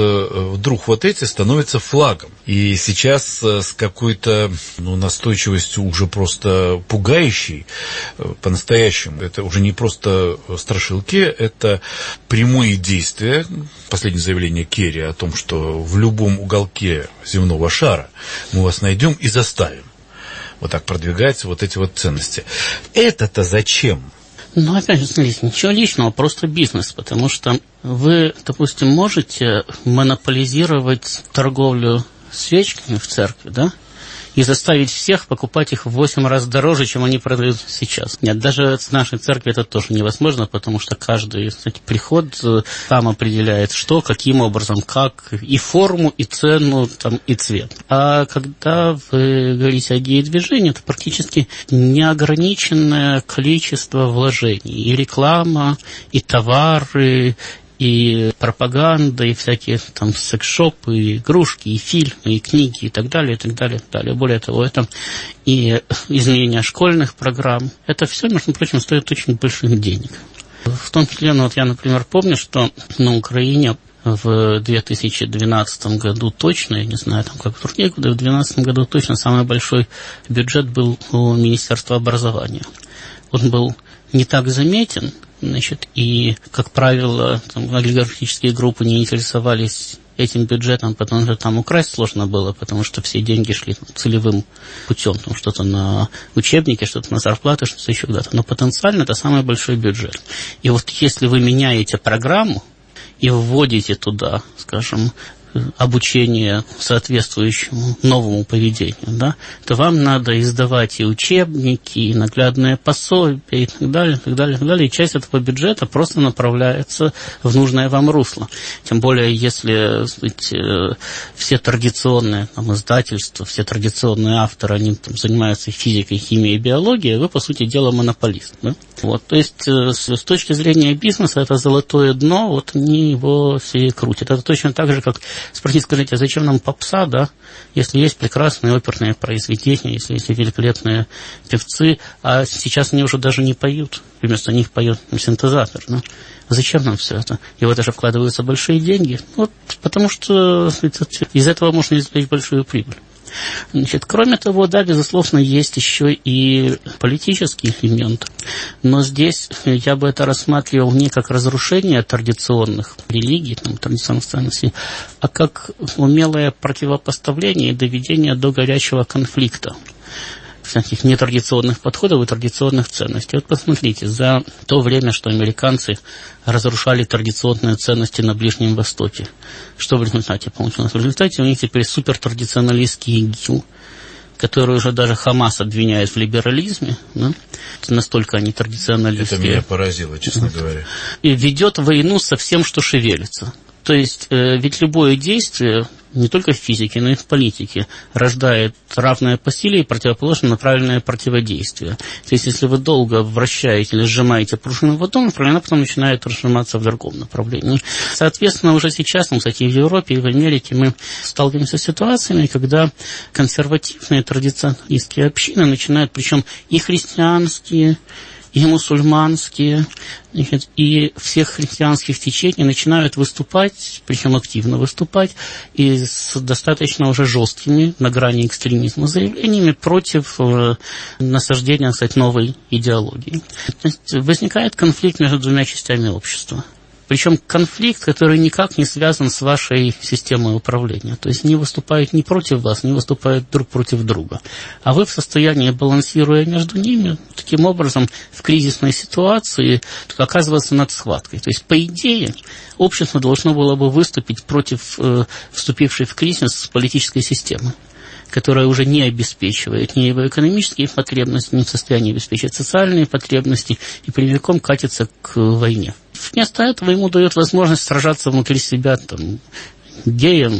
вдруг эти становятся флагом. И сейчас с какой-то настойчивостью уже просто пугающей, по-настоящему, это уже не просто страшилки, это прямые действия. Последнее заявление Керри о том, что в любом уголке земного шара мы вас найдем и заставим вот так продвигать эти ценности. Это-то зачем? Опять же, смотрите, ничего личного, просто бизнес, потому что вы, допустим, можете монополизировать торговлю свечками в церкви, да? И заставить всех покупать их в 8 раз дороже, чем они продают сейчас. Нет, даже в нашей церкви это тоже невозможно, потому что каждый приход там определяет, что, каким образом, как, и форму, и цену, и цвет. А когда вы говорите о гей-движении, это практически неограниченное количество вложений. И реклама, и товары, и пропаганда, и всякие секс-шопы, и игрушки, и фильмы, и книги, и так далее, и так далее, и так далее. Более того, это и изменение школьных программ. Это все, между прочим, стоит очень больших денег. В том числе, я, например, помню, что на Украине в 2012 году точно, я не знаю, как в другие годы, в 2012 году точно самый большой бюджет был у Министерства образования. Он был не так заметен, и, как правило, олигархические группы не интересовались этим бюджетом, потому что там украсть сложно было, потому что все деньги шли целевым путем, что-то на учебники, что-то на зарплаты, что-то еще куда-то. Но потенциально это самый большой бюджет. И если вы меняете программу и вводите туда, скажем, обучения соответствующему новому поведению, да, то вам надо издавать и учебники, и наглядные пособия, и так далее, и так далее, и так далее. И часть этого бюджета просто направляется в нужное вам русло. Тем более, если, сказать, все традиционные там, издательства, все традиционные авторы, они там, занимаются физикой, химией, биологией, вы, по сути дела, монополист. Да? Вот, то есть, с точки зрения бизнеса, это золотое дно, вот они его все крутят. Это точно так же, как спросить, скажите, а зачем нам попса, да, если есть прекрасные оперные произведения, если есть великолепные певцы, а сейчас они уже даже не поют, вместо них поет синтезатор, да? Зачем нам все это? И в это же вкладываются большие деньги, вот, потому что из этого можно извлечь большую прибыль. Значит, кроме того, да, безусловно, есть еще и политический элемент. Но здесь я бы это рассматривал не как разрушение традиционных религий, там, традиционных ценностей, а как умелое противопоставление и доведение до горячего конфликта всяких нетрадиционных подходов и традиционных ценностей. Вот посмотрите, за то время, что американцы разрушали традиционные ценности на Ближнем Востоке, что в результате получилось? В результате у них теперь супертрадиционалистский ИГИЛ, который уже даже Хамас обвиняет в либерализме, да? Настолько они традиционалисты. Это меня поразило, честно говоря. И ведет войну со всем, что шевелится. То есть, ведь любое действие, не только в физике, но и в политике, рождает равное по силе и противоположно направленное противодействие. То есть, если вы долго вращаете или сжимаете пружину в одном направлении, она потом начинает разжиматься в другом направлении. Соответственно, уже сейчас, кстати, и в Европе, и в Америке мы сталкиваемся с ситуациями, когда консервативные традиционалистские общины начинают, причем и христианские, и мусульманские, и всех христианских течений начинают выступать, причем активно выступать, и с достаточно уже жесткими, на грани экстремизма, заявлениями против насаждения, кстати, новой идеологии. То есть возникает конфликт между двумя частями общества. Причем конфликт, который никак не связан с вашей системой управления. То есть не выступают ни против вас, не выступают друг против друга. А вы в состоянии, балансируя между ними, таким образом в кризисной ситуации оказываться над схваткой. То есть, по идее, общество должно было бы выступить против вступившей в кризис политической системы, которая уже не обеспечивает ни его экономические потребности, не в состоянии обеспечить социальные потребности и прямиком катится к войне. Вместо этого ему дает возможность сражаться внутри себя там, геям,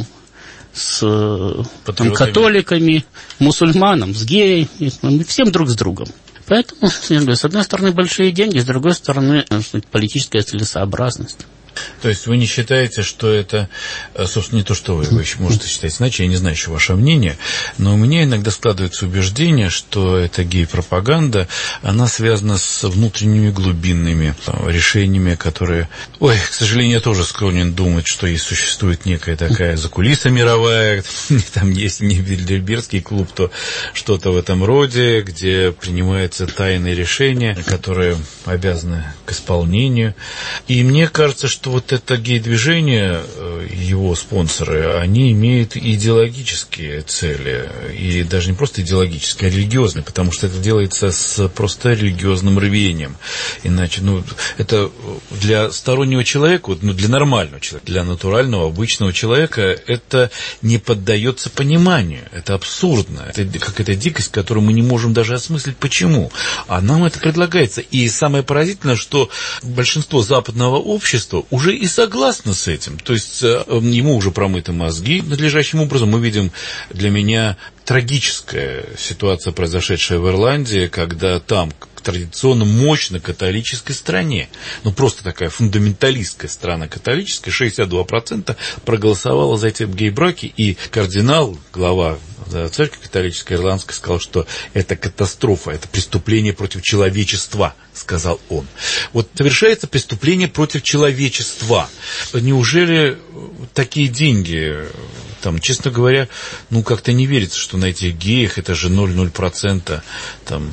с там, католиками, мусульманам, с геями, всем друг с другом. Поэтому, с одной стороны, большие деньги, с другой стороны, политическая целесообразность. То есть вы не считаете, что это, собственно, не то, что вы еще можете считать иначе, я не знаю еще ваше мнение, но у меня иногда складывается убеждение, что эта гей-пропаганда, она связана с внутренними глубинными решениями, которые... Ой, к сожалению, я тоже склонен думать, что и существует некая такая закулиса мировая, там есть не Бильдербергский клуб, то что-то в этом роде, где принимаются тайные решения, которые обязаны к исполнению. И мне кажется, что вот это гей-движение, его спонсоры, они имеют идеологические цели, и даже не просто идеологические, а религиозные, потому что это делается с просто религиозным рвением. Иначе, это для стороннего человека, для нормального человека, для натурального, обычного человека, это не поддается пониманию, это абсурдно, это какая-то дикость, которую мы не можем даже осмыслить, почему. А нам это предлагается. И самое поразительное, что большинство западного общества уже и согласно с этим. То есть ему уже промыты мозги надлежащим образом. Мы видим, для меня трагическая ситуация, произошедшая в Ирландии, когда там традиционно мощно католической стране, просто такая фундаменталистская страна католическая, 62% проголосовала за эти гей-браки, и кардинал, глава церкви католической ирландской, сказал, что это катастрофа, это преступление против человечества, сказал он. Вот совершается преступление против человечества. Неужели такие деньги, там, честно говоря, как-то не верится, что на этих геях это же 0,0%, там,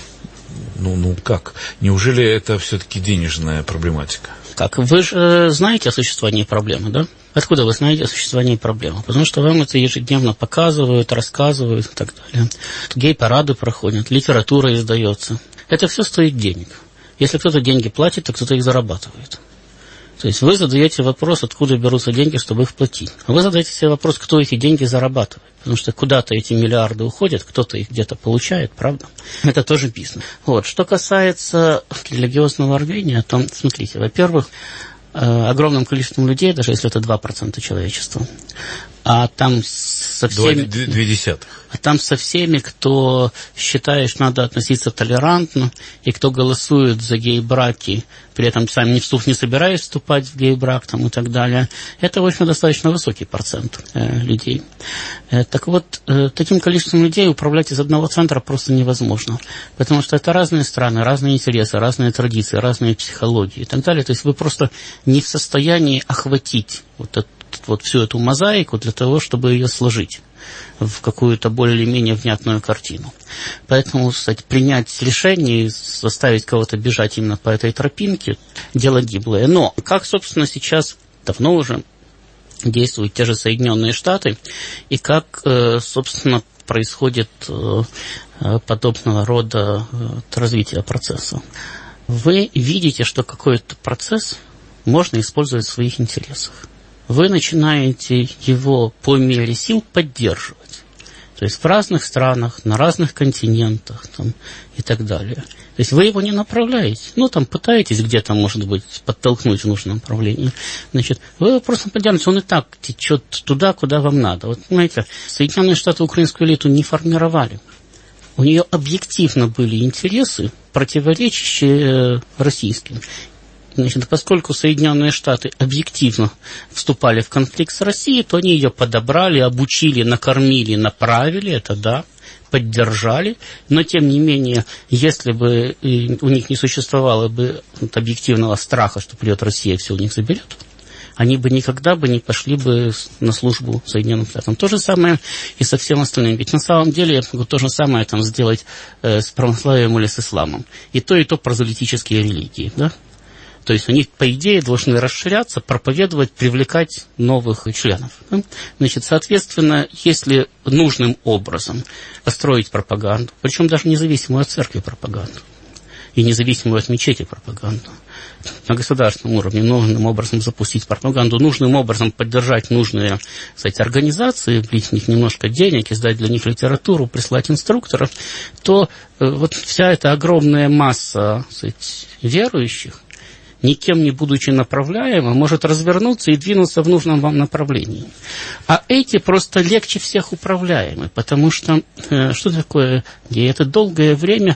как? Неужели это все-таки денежная проблематика? Как? Вы же знаете о существовании проблемы, да? Откуда вы знаете о существовании проблемы? Потому что вам это ежедневно показывают, рассказывают и так далее. Гей-парады проходят, литература издается. Это все стоит денег. Если кто-то деньги платит, то кто-то их зарабатывает. То есть вы задаете вопрос, откуда берутся деньги, чтобы их платить. А вы задаете себе вопрос, кто эти деньги зарабатывает. Потому что куда-то эти миллиарды уходят, кто-то их где-то получает, правда? Это тоже бизнес. Вот. Что касается религиозного рвения, то, смотрите, во-первых, огромным количеством людей, даже если это 2% человечества, а там со всеми... 0,2. А там со всеми, кто считает, что надо относиться толерантно, и кто голосует за гей-браки, при этом сами не собираясь вступать в гей-брак там, и так далее, это, в общем, достаточно высокий процент людей. Так вот, таким количеством людей управлять из одного центра просто невозможно, потому что это разные страны, разные интересы, разные традиции, разные психологии и так далее. То есть вы просто не в состоянии охватить вот всю эту мозаику для того, чтобы ее сложить в какую-то более-менее внятную картину. Поэтому, кстати, принять решение и заставить кого-то бежать именно по этой тропинке – дело гиблое. Но как, собственно, сейчас давно уже действуют те же Соединенные Штаты, и как, собственно, происходит подобного рода развитие процесса. Вы видите, что какой-то процесс можно использовать в своих интересах. Вы начинаете его по мере сил поддерживать. То есть в разных странах, на разных континентах там, и так далее. То есть вы его не направляете. Там пытаетесь где-то, может быть, подтолкнуть в нужном направлении. Значит, вы его просто поддерживаете, он и так течет туда, куда вам надо. Вот, понимаете, Соединенные Штаты украинскую элиту не формировали. У нее объективно были интересы, противоречащие российским. Значит, поскольку Соединенные Штаты объективно вступали в конфликт с Россией, то они ее подобрали, обучили, накормили, направили, это да, поддержали. Но, тем не менее, если бы у них не существовало бы объективного страха, что придет Россия и все у них заберет, они бы никогда бы не пошли бы на службу Соединенным Штатам. То же самое и со всем остальным. Ведь на самом деле я могу то же самое там сделать с православием или с исламом. И то прозелитические религии, да? То есть они, по идее, должны расширяться, проповедовать, привлекать новых членов. Значит, соответственно, если нужным образом построить пропаганду, причем даже независимую от церкви пропаганду, и независимую от мечети пропаганду, на государственном уровне нужным образом запустить пропаганду, нужным образом поддержать нужные, кстати, организации, влить в них немножко денег, издать для них литературу, прислать инструкторов, то вот вся эта огромная масса, кстати, верующих, никем не будучи направляема, может развернуться и двинуться в нужном вам направлении. А эти просто легче всех управляемы, потому что, что такое гей? Это долгое время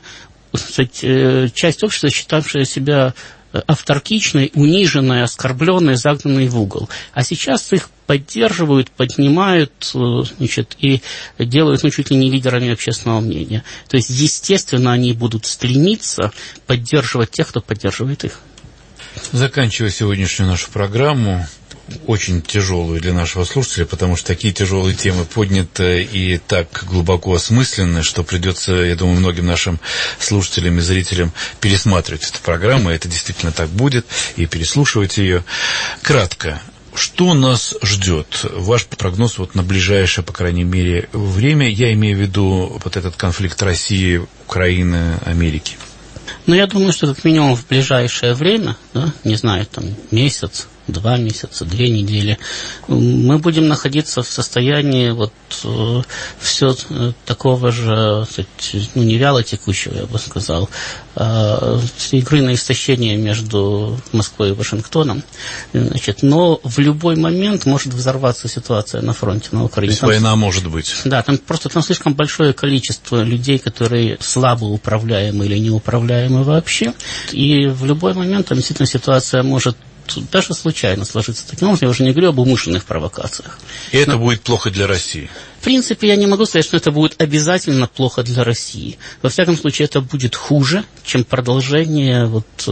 часть общества, считавшая себя авторкичной, униженной, оскорбленной, загнанной в угол. А сейчас их поддерживают, поднимают, значит, и делают чуть ли не лидерами общественного мнения. То есть, естественно, они будут стремиться поддерживать тех, кто поддерживает их. Заканчивая сегодняшнюю нашу программу, очень тяжелую для нашего слушателя, потому что такие тяжелые темы подняты и так глубоко осмысленны, что придется, я думаю, многим нашим слушателям и зрителям пересматривать эту программу, это действительно так будет, и переслушивать ее. Кратко, что нас ждет? Ваш прогноз на ближайшее, по крайней мере, время, я имею в виду этот конфликт России, Украины, Америки. Я думаю, что как минимум в ближайшее время, да, не знаю, там месяц, 2 месяца, 2 недели, мы будем находиться в состоянии все такого же, не вяло текущего, я бы сказал, игры на истощение между Москвой и Вашингтоном. Значит, но в любой момент может взорваться ситуация на фронте, на Украине. То есть война может быть. Да, там слишком большое количество людей, которые слабо управляемы или неуправляемы вообще. И в любой момент там действительно ситуация может даже случайно сложиться таким образом. Я уже не говорю об умышленных провокациях. И это будет плохо для России? В принципе, я не могу сказать, что это будет обязательно плохо для России. Во всяком случае, это будет хуже, чем продолжение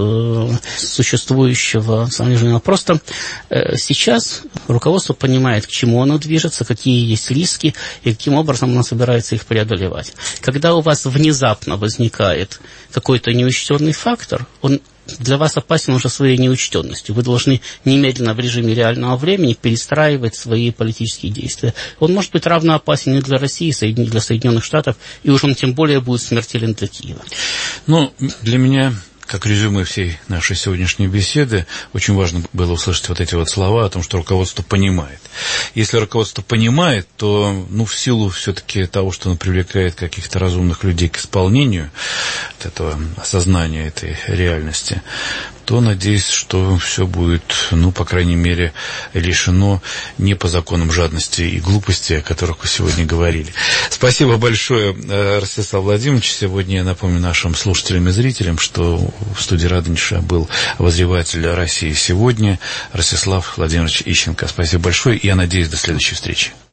существующего самовнижения. Просто сейчас руководство понимает, к чему оно движется, какие есть риски и каким образом оно собирается их преодолевать. Когда у вас внезапно возникает какой-то неучтенный фактор, он для вас опасен уже своей неучтенностью. Вы должны немедленно в режиме реального времени перестраивать свои политические действия. Он может быть равно опасен и для России, и для Соединенных Штатов, и уж он тем более будет смертелен для Киева. Для меня как резюме всей нашей сегодняшней беседы, очень важно было услышать вот эти вот слова о том, что руководство понимает. Если руководство понимает, то, в силу все-таки того, что оно привлекает каких-то разумных людей к исполнению от этого осознания этой реальности, то надеюсь, что все будет, по крайней мере, решено не по законам жадности и глупости, о которых вы сегодня говорили. Спасибо большое, Ростислав Владимирович. Сегодня я напомню нашим слушателям и зрителям, что в студии Радонежа был обозреватель России сегодня Ростислав Владимирович Ищенко. Спасибо большое, и я надеюсь, до следующей встречи.